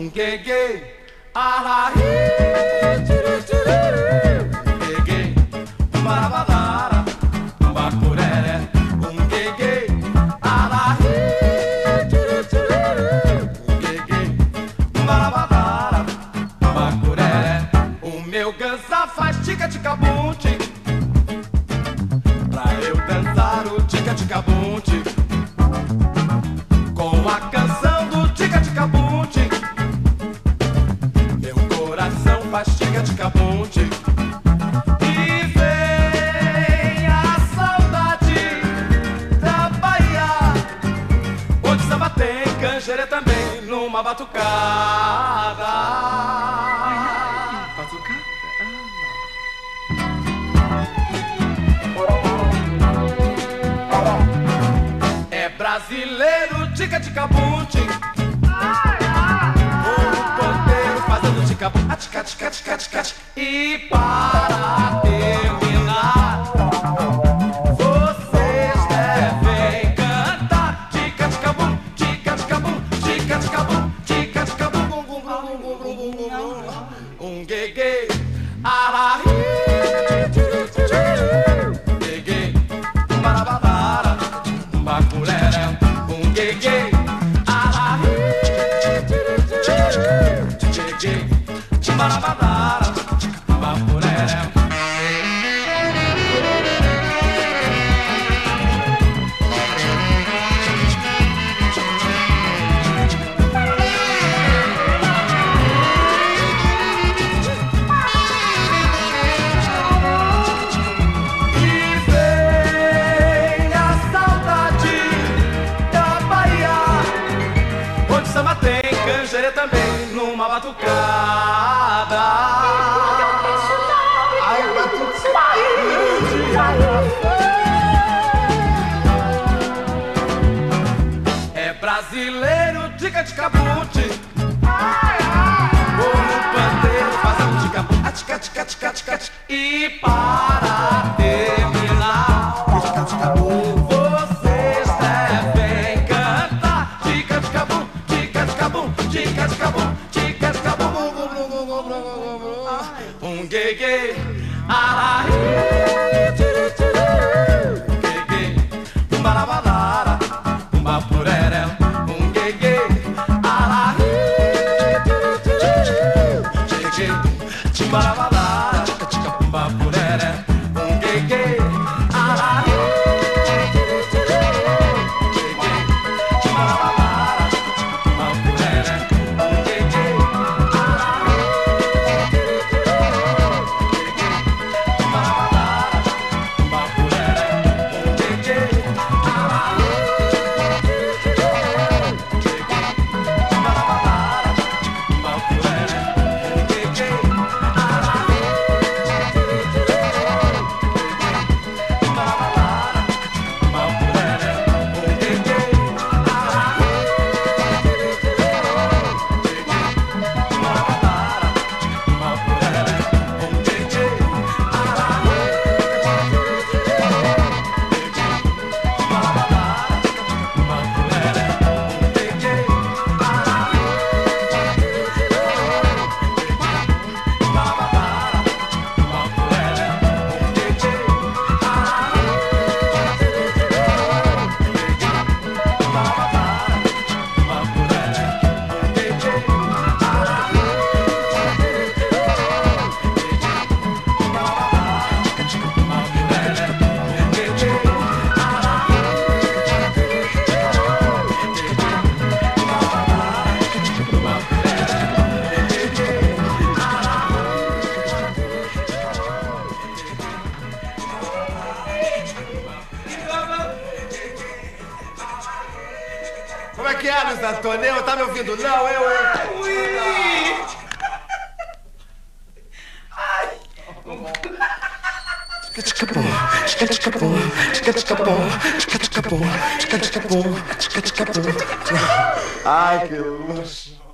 gay, arahi, gay, barabadara, bacuré, gay, arahi, gay, barabadara, bacuré. O meu gansa faz tica-tica-bunte, pra eu dançar o tica-tica-bunte, com a canção do tica-tica-bunte. Meu coração faz tica-tica-bunte. E vem a saudade da Bahia, onde samba tem canjere também numa batucada. Batucada? É brasileiro tica-tica-bunte, o pandeiro fazendo tica-bum, tica-tica-tica-tica. E para terminar, vocês devem cantar tica-tica-bum, tica-tica-bum, tica-tica-bum, tica-tica-bum, bum, bum, bum, bum, bum, bum, bum. Gay, arahi, gay, barabadara, bacuré, gay, arahi, gay, barabadara, bacuré. Também numa batucada. Ai, é brasileiro, tica-tica-bunte, o pandeiro fazendo tica-bum, tica-tica-tica-tica. E para terminar, tica-tica-bum, vocês devem cantar tica-tica-bum, tica-tica-bum, tica-tica-bum, tica-tica-bum, gay, arahi, gay, barabadara, bapurere, gay, arahi, gay, barabadara, bapurere, gay, arahi, gay, barabadara, bapurere. Como é que é, Luiz Antônio? Tá me ouvindo? Não, eu... Ui! Ai! Ai, que luxo!